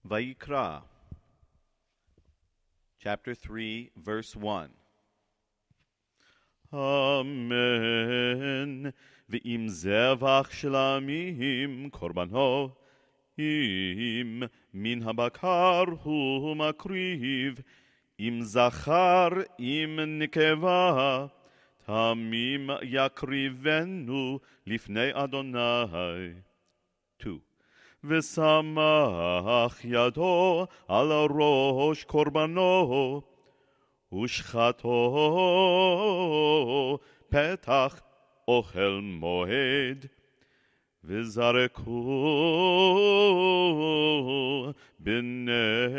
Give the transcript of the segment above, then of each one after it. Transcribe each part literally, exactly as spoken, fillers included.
Vayikra, chapter three, verse one. Amen. Ve'im zevach shlamim korbanho, im min habakar hu makriv, im zachar im nekeva, tamim yakrivenu lifnei Adonai. Two. ושמח ידו על ראש קורבנו, ושחטו פתח אוכל מועד, וזרקו בני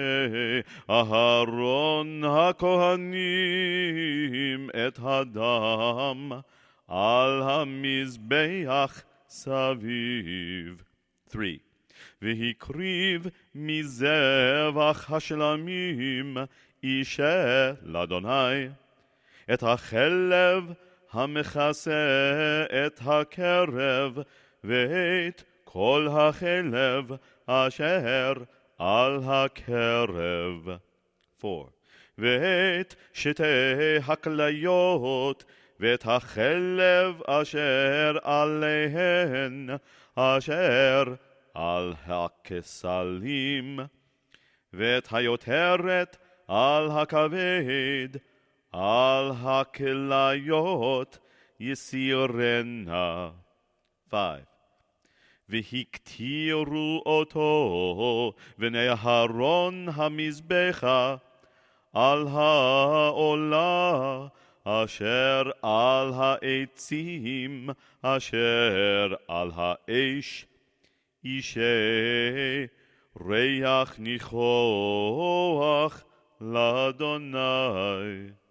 אהרון הכהנים את הדם על המזבח סביב. Three. והקריב מזבח השלמים אישה לאדוני את החלב המכסה את הקרב ואת כל החלב אשר על הקרב. Four. ואת שתי הכליות ואת החלב אשר עליהן אשר על הכסלים, ואת היותרת על הכבד, על הכליות יסירנה. Five. והקטירו אותו בני אהרון המזבחה על העולה אשר על העצים אשר על האש, אישה ריח ניחוח לאדוני.